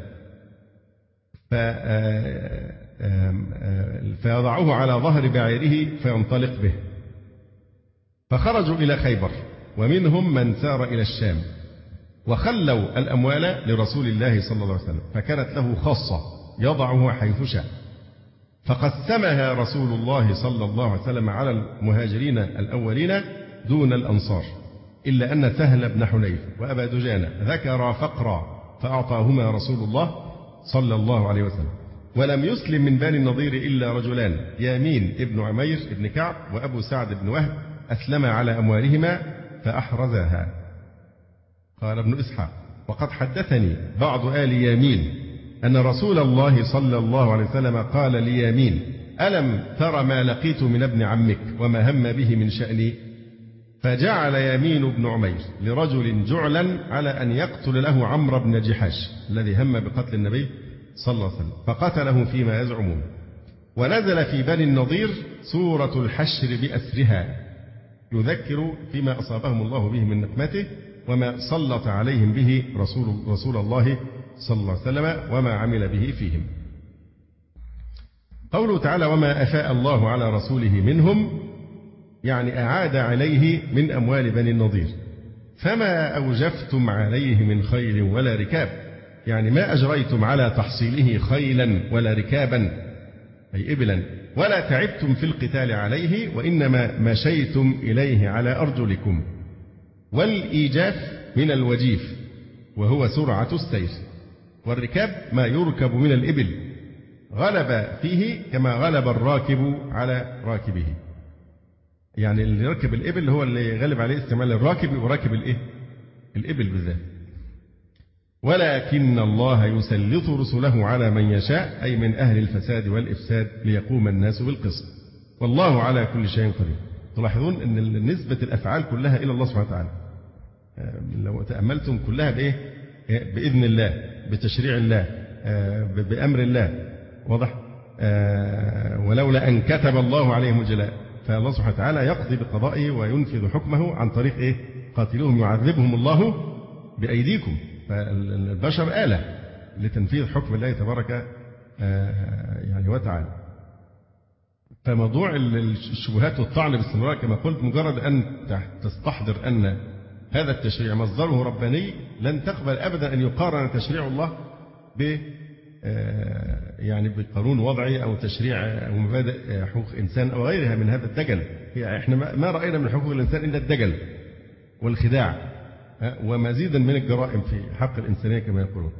S3: فيضعه على ظهر بعيره فينطلق به. فخرجوا إلى خيبر، ومنهم من سار إلى الشام، وخلوا الأموال لرسول الله صلى الله عليه وسلم، فكانت له خاصة يضعه حيث شاء، فقسمها رسول الله صلى الله عليه وسلم على المهاجرين الأولين دون الأنصار، إلا أن سهل بن حنيف وأبا دجانة ذكر فقرا فأعطاهما رسول الله صلى الله عليه وسلم. ولم يسلم من بني النضير إلا رجلان، يامين ابن عمير ابن كعب وأبو سعد بن وهب، أسلما على أموالهما فأحرزاها. قال ابن إسحاق: وقد حدثني بعض آل يامين أن رسول الله صلى الله عليه وسلم قال ليامين: ألم تر ما لقيت من ابن عمك وما هم به من شأني؟ فجعل يامين بن عمير لرجل جعلا على أن يقتل له عمرو بن جحاش الذي هم بقتل النبي صلى الله عليه وسلم، فقتله فيما يزعمون. ونزل في بني النضير سورة الحشر بأسرها، يذكر فيما أصابهم الله به من نقمته وما سلط عليهم به رسول الله صلى الله عليه وسلم وما عمل به فيهم. قوله تعالى: وما أفاء الله على رسوله منهم، يعني أعاد عليه من أموال بني النضير. فما أوجفتم عليه من خيل ولا ركاب، يعني ما أجريتم على تحصيله خيلا ولا ركابا أي إبلا، ولا تعبتم في القتال عليه، وإنما مشيتم إليه على أرجلكم. والإيجاف من الوجيف وهو سرعة السير، والركاب ما يركب من الإبل، غلب فيه كما غلب الراكب على راكبه، يعني اللي يركب الإبل هو اللي غلب عليه استعمال الراكب وراكب الإبل بالذات. ولكن الله يسلط رسله على من يشاء، أي من أهل الفساد والإفساد، ليقوم الناس بالقسط، والله على كل شيء قدير. تلاحظون أن نسبة الأفعال كلها إلى الله سبحانه وتعالى، لو تأملتم كلها بإيه؟ بإذن الله، بتشريع الله، بأمر الله، واضح؟ ولولا أن كتب الله عليهم الجلاء، فالله سبحانه وتعالى يقضي بقضائه وينفذ حكمه عن طريق إيه؟ قاتلوهم يعذبهم الله بأيديكم. فالبشر آلة لتنفيذ حكم الله تبارك يعني وتعالى. فموضوع الشبهات والطعن باستمرار كما قلت، مجرد أن تستحضر أن هذا التشريع مصدره رباني، لن تقبل أبدا أن يقارن تشريع الله يعني بقانون وضعي أو تشريع أو مبادئ حقوق إنسان أو غيرها من هذا الدجل. إحنا ما رأينا من حقوق الإنسان إلا الدجل والخداع ومزيدا من الجرائم في حق الإنسانية كما يقولون.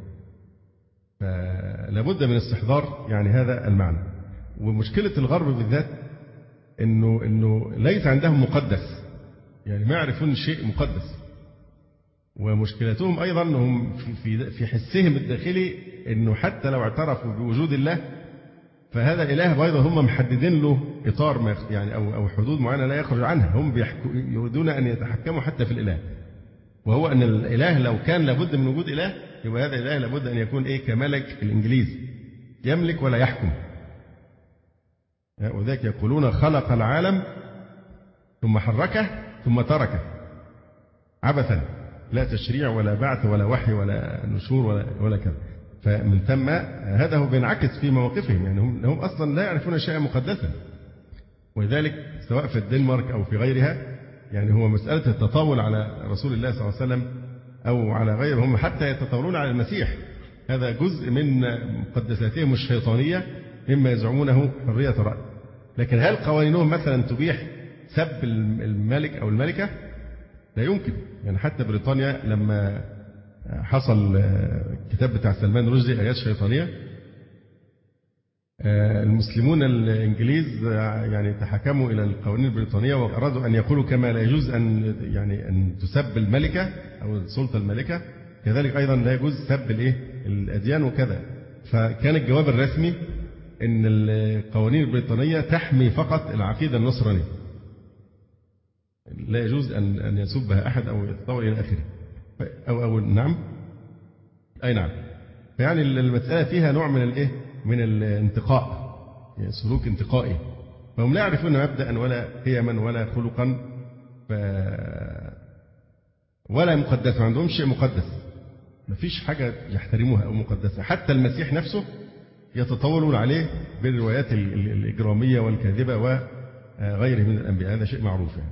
S3: فلا بد من استحضار يعني هذا المعنى. ومشكلة الغرب بالذات إنه ليس عندهم مقدس، يعني ما يعرفون شيء مقدس. ومشكلتهم أيضا أنهم في حسهم الداخلي أنه حتى لو اعترفوا بوجود الله، فهذا الإله أيضا هم محددين له إطار يعني أو حدود معينة لا يخرج عنها. هم يريدون أن يتحكموا حتى في الإله، وهو أن الإله لو كان لابد من وجود إله، يبقى هذا الإله لابد أن يكون كملك الإنجليز، يملك ولا يحكم. وذلك يقولون خلق العالم ثم حركه ثم تركه عبثا، لا تشريع ولا بعث ولا وحي ولا نشور ولا كذا. فمن ثم هذا هو بينعكس في مواقفهم، يعني هم أصلا لا يعرفون شيئا مقدسا. ولذلك سواء في الدنمارك أو في غيرها، يعني هو مسألة التطاول على رسول الله صلى الله عليه وسلم أو على غيره، هم حتى يتطاولون على المسيح، هذا جزء من مقدساتهم الشيطانية مما يزعمونه حرية الرأي. لكن هل قوانينهم مثلا تبيح سب الملك أو الملكة؟ لا يمكن. يعني حتى بريطانيا لما حصل الكتاب بتاع سلمان رشدي آيات شيطانية، المسلمون الإنجليز يعني تحكموا إلى القوانين البريطانية وأرادوا أن يقولوا كما لا يجوز أن تسب الملكة أو السلطة الملكة، كذلك أيضا لا يجوز سب الأديان وكذا. فكان الجواب الرسمي أن القوانين البريطانية تحمي فقط العقيدة النصرانية، لا يجوز أن يسبها أحد أو يتطاول إلى آخره. أو نعم، أي نعم. فيعني المسألة فيها نوع من الانتقاء، يعني سلوك انتقائي. فهم لا يعرفون مبدأ ولا قيما ولا خلقا ولا مقدس، ما عندهمش شيء مقدس، ما فيش حاجة يحترموها أو مقدسة. حتى المسيح نفسه يتطاولون عليه بالروايات الإجرامية والكاذبة وغيره من الأنبياء، هذا شيء معروف يعني.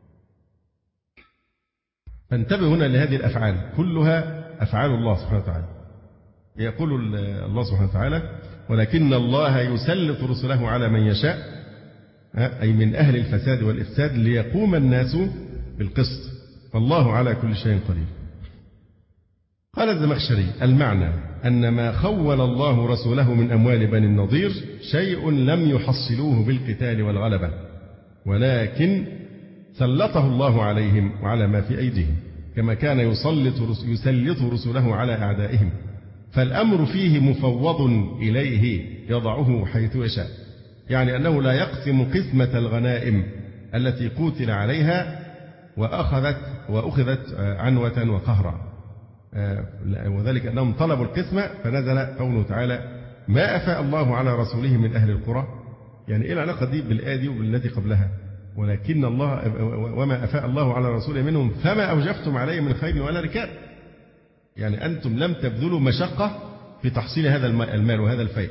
S3: فانتبهوا هنا لهذه الأفعال كلها أفعال الله سبحانه وتعالى. يقول الله سبحانه وتعالى: ولكن الله يسلط رسله على من يشاء، أي من أهل الفساد والإفساد، ليقوم الناس بالقسط، والله على كل شيء قدير. قال الزمخشري: المعنى أن ما خول الله رسوله من أموال بني النضير شيء لم يحصلوه بالقتال والغلبة، ولكن سلطه الله عليهم وعلى ما في أيديهم، كما كان يسلط رسله على أعدائهم، فالأمر فيه مفوض إليه يضعه حيث يشاء. يعني أنه لا يقسم قسمة الغنائم التي قوتل عليها وأخذت عنوة وقهرا، وذلك أنهم طلبوا القسمة فنزل قوله تعالى: ما أفاء الله على رسوله من أهل القرى. يعني إيه العلاقة دي بالآية دي وبالتي قبلها؟ ولكن الله وما أفاء الله على رسوله منهم فما أوجفتم عليه من خيل ولا ركاب. يعني أنتم لم تبذلوا مشقة في تحصيل هذا المال وهذا الفيء.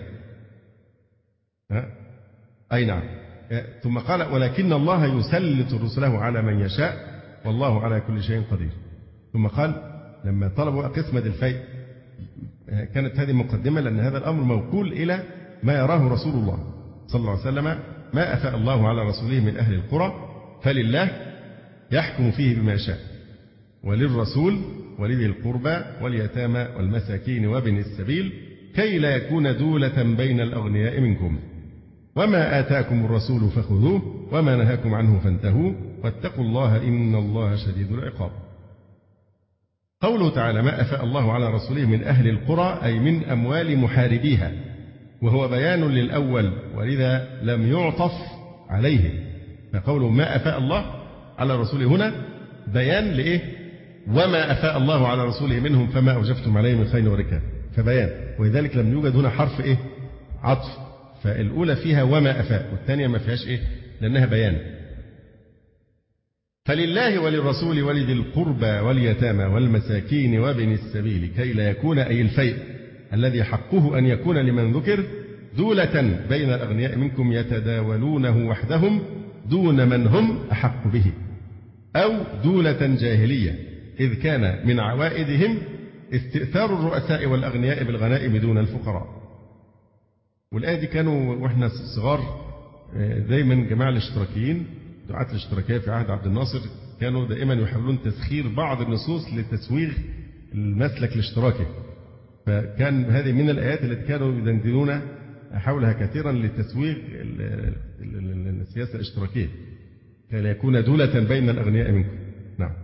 S3: أي نعم. ثم قال: ولكن الله يسلط رسله على من يشاء والله على كل شيء قدير. ثم قال لما طلبوا قسمة الفيء كانت هذه مقدمة، لأن هذا الأمر موكول إلى ما يراه رسول الله صلى الله عليه وسلم: ما أفاء الله على رسوله من أهل القرى فلله يحكم فيه بما شاء، وللرسول ولذي القربى واليتامى والمساكين وابن السبيل، كي لا يكون دولة بين الأغنياء منكم، وما آتاكم الرسول فخذوه وما نهاكم عنه فانتهوا واتقوا الله إن الله شديد العقاب. قوله تعالى: ما أفاء الله على رسوله من أهل القرى، أي من أموال محاربيها، وهو بيان للأول ولذا لم يعطف عليه. فقوله ما أفاء الله على رسوله هنا بيان لإيه؟ وما أفاء الله على رسوله منهم فما أوجفتم عليه من خيل وركاب، فبيان. ولذلك لم يوجد هنا حرف عطف. فالأولى فيها وما أفاء، والثانية ما فيهاش لأنها بيان. فلله وللرسول ولذي القربى واليتامى والمساكين وابن السبيل، كي لا يكون أي الفيء الذي حقه أن يكون لمن ذكر دولة بين الأغنياء منكم يتداولونه وحدهم دون من هم أحق به، أو دولة جاهلية، إذ كان من عوائدهم استئثار الرؤساء والأغنياء بالغنائم دون الفقراء. والآية دي كانوا وإحنا صغار دايما جماعة الاشتراكيين، دعاة الاشتراكية في عهد عبد الناصر، كانوا دائما يحاولون تسخير بعض النصوص لتسويغ المسلك الاشتراكي. فكان هذه من الآيات التي كانوا يدندنون حولها كثيرا لتسويغ السياسة الاشتراكية، كي لا يكون دولة بين الأغنياء منكم. نعم.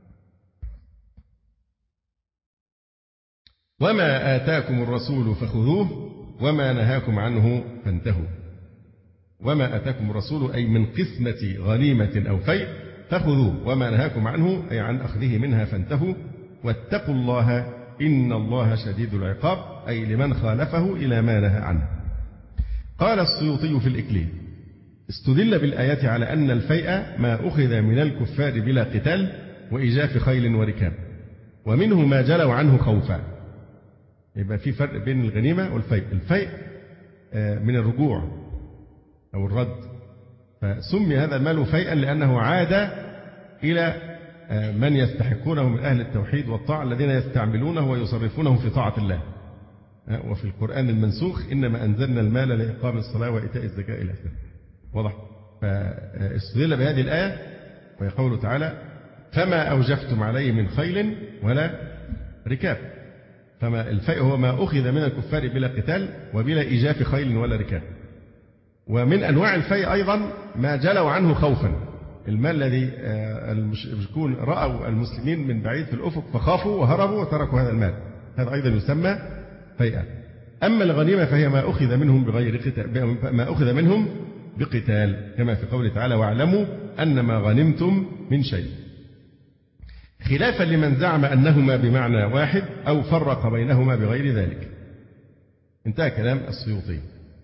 S3: وما آتاكم الرسول فخذوه وما نهاكم عنه فانتهوا. وما آتاكم الرسول أي من قسمة غنيمة أو فيء فخذوه، وما نهاكم عنه أي عن أخذه منها فانتهوا، واتقوا الله إن الله شديد العقاب، أي لمن خالفه إلى ما نهى عنه. قال السيوطي في الإكليل: استدل بالآيات على أن الفيء ما أخذ من الكفار بلا قتال وإيجاف خيل وركاب، ومنه ما جلوا عنه خوفا. يبقى في فرق بين الغنيمة والفيء. الفيء من الرجوع أو الرد، فسمي هذا المال فيئا لأنه عاد إلى من يستحقونه من أهل التوحيد والطاعة الذين يستعملونه ويصرفونه في طاعة الله. وفي القرآن المنسوخ: إنما أنزلنا المال لإقام الصلاة وإيتاء الزكاة إلى آخره. واضح؟ فاستدل بهذه الآية وهي قوله تعالى فما أوجفتم عليه من خيل ولا ركاب. فما الفيء هو ما أخذ من الكفار بلا قتال وبلا إيجاف خيل ولا ركاب. ومن أنواع الفيء أيضا ما جلوا عنه خوفا، المال الذي المشركون رأوا المسلمين من بعيد في الأفق فخافوا وهربوا وتركوا هذا المال، هذا أيضا يسمى فيئا. أما الغنيمة فهي ما أخذ منهم بغير قتال، ما أخذ منهم بقتال، كما في قوله تعالى واعلموا أن ما غنمتم من شيء، خلافا لمن زعم أنهما بمعنى واحد أو فرق بينهما بغير ذلك. انتهى كلام السيوطي.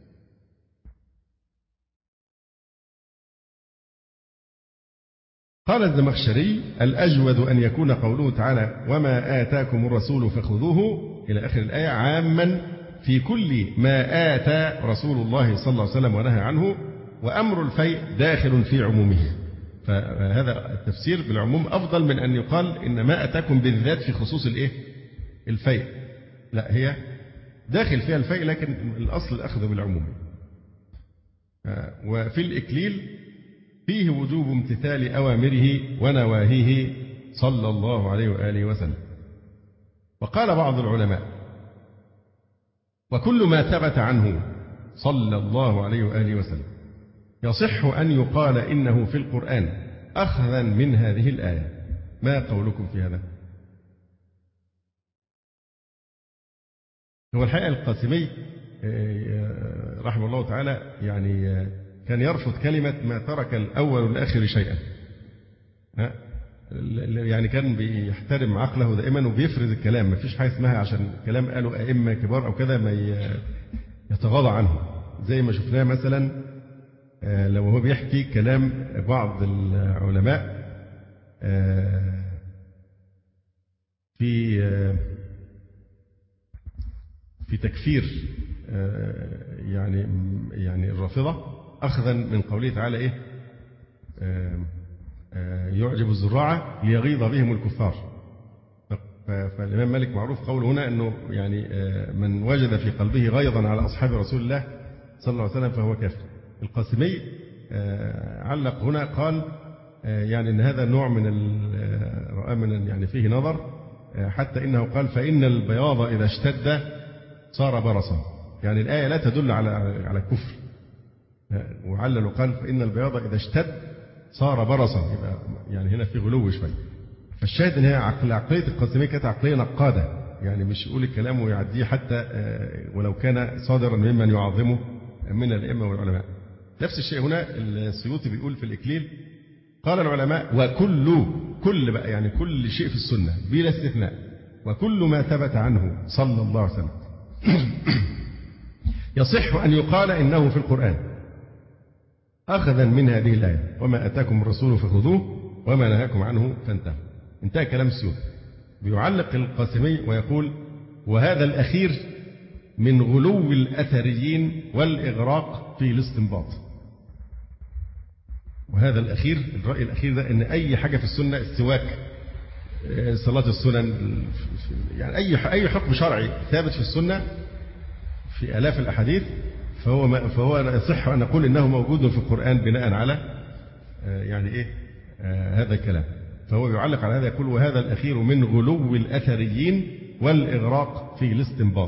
S3: قال الزمخشري الأجود أن يكون قوله تعالى وما آتاكم الرسول فخذوه إلى آخر الآية عاما في كل ما آتى رسول الله صلى الله عليه وسلم ونهى عنه، وأمر الفيء داخل في عمومه. فهذا التفسير بالعموم أفضل من أن يقال إن ما أتاكم بالذات في خصوص الفيء. لا، هي داخل فيها الفيء لكن الأصل الأخذ بالعموم. وفي الإكليل فيه وجوب امتثال أوامره ونواهيه صلى الله عليه وآله وسلم. وقال بعض العلماء وكل ما ثبت عنه صلى الله عليه وآله وسلم يصح أن يقال إنه في القرآن أخذا من هذه الآية. ما قولكم في هذا؟ هو الحقيقة القاسمي رحمه الله تعالى يعني كان يرفض كلمة ما ترك الأول والآخر شيئا، يعني كان بيحترم عقله دائما وبيفرز الكلام، ما فيش حاجة اسمها عشان كلام قالوا أئمة كبار أو كذا ما يتغاضى عنه، زي ما شفناه مثلا لو هو بيحكي كلام بعض العلماء في تكفير يعني الرافضة أخذا من قوله تعالى يعجب الزراعة ليغيظ بهم الكفار. فالإمام مالك معروف قوله هنا أنه يعني من وجد في قلبه غيظا على أصحاب رسول الله صلى الله عليه وسلم فهو كافر. القاسمي علق هنا قال يعني أن هذا نوع من يعني فيه نظر، حتى إنه قال فإن البياض إذا اشتد صار برصا، يعني الآية لا تدل على الكفر. وعلل وقال فإن البياض إذا اشتد صار برصا، يبقى يعني هنا في غلو شوية. فالشاهد إن هي عقلية القاسمي كانت عقلية نقادة، يعني مش يقول الكلام ويعديه حتى ولو كان صادرا ممن يعظمه من الأئمة والعلماء. نفس الشيء هنا السيوطي بيقول في الإكليل قال العلماء وكل بقى يعني كل شيء في السنة بلا استثناء وكل ما ثبت عنه صلى الله عليه وسلم يصح أن يقال إنه في القرآن أخذا من هذه الآية وما أتاكم الرسول فخذوه وما نهاكم عنه فانتهوا. انتهى كلام السيوطي. بيعلق القاسمي ويقول وهذا الأخير من غلو الأثريين والإغراق في الاستنباط. وهذا الأخير الرأي الأخير ده إن أي حاجة في السنة السواك صلاة السنن يعني أي حكم شرعي ثابت في السنة في آلاف الأحاديث فهو يصح أن نقول إنه موجود في القرآن بناء على يعني هذا الكلام. فهو يعلق على هذا يقول وهذا الأخير من غلو الأثريين والإغراق في الاستنباط.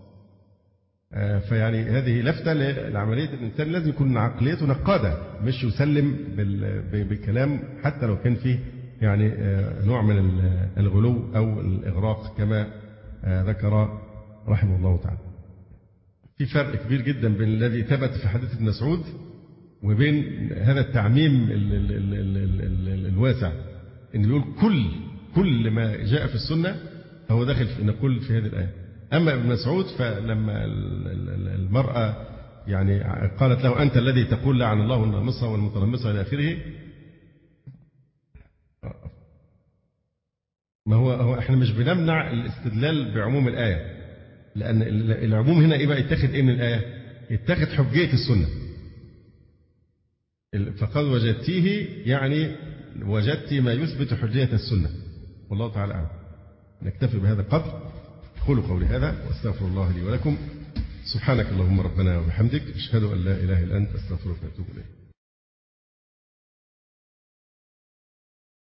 S3: فيعني هذه لفتة لعملية الإنسان لازم يكون عقليته نقادة، مش يسلم بالكلام حتى لو كان فيه يعني نوع من الغلو أو الإغراق كما ذكر رحمه الله تعالى. في فرق كبير جدا بين الذي ثبت في حديث ابن مسعود وبين هذا التعميم الواسع إن يقول كل ما جاء في السنة فهو داخل في نقول في هذه الآية. أما ابن مسعود فلما المرأة يعني قالت له أنت الذي تقول لعن الله النامصة والمتنمصة إلى آخره، ما هو احنا مش بنمنع الاستدلال بعموم الآية، لأن العموم هنا بقى يتخذ من الآية؟ يتخذ حجية السنة. فقد وجدتيه يعني وجدت ما يثبت حجية السنة، والله تعالى أعلم. نكتفي بهذا القدر. قولوا قولي هذا واستغفر الله لي ولكم. سبحانك اللهم ربنا وبحمدك أشهد أن لا إله إلا أنت أستغفرك وأتوب إليك.